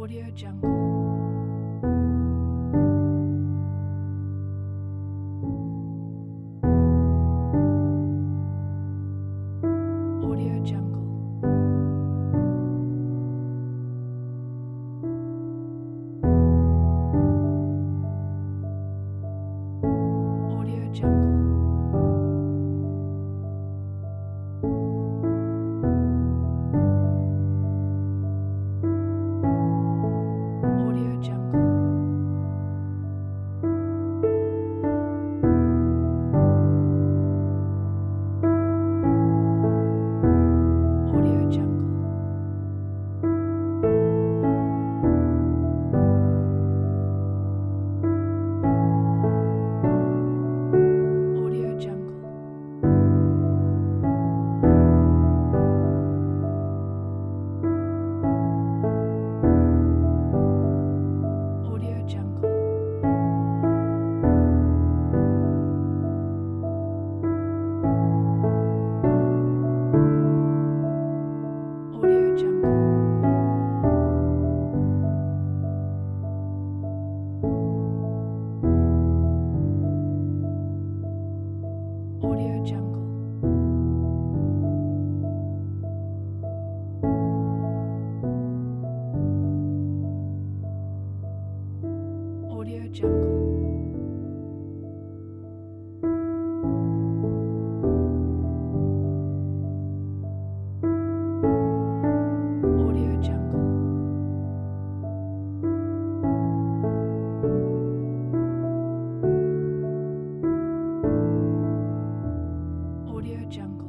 Audio Jungle. Audio Jungle. Audio Jungle. Audio Jungle. Audio Jungle. Audio Jungle. Audio Jungle. Audio Jungle. Audio Jungle. Audio Jungle. Audio Jungle. Audio Jungle.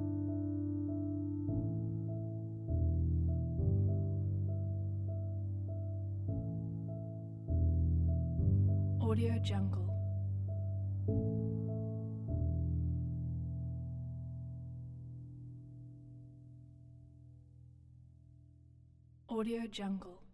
Audio Jungle. Audio Jungle.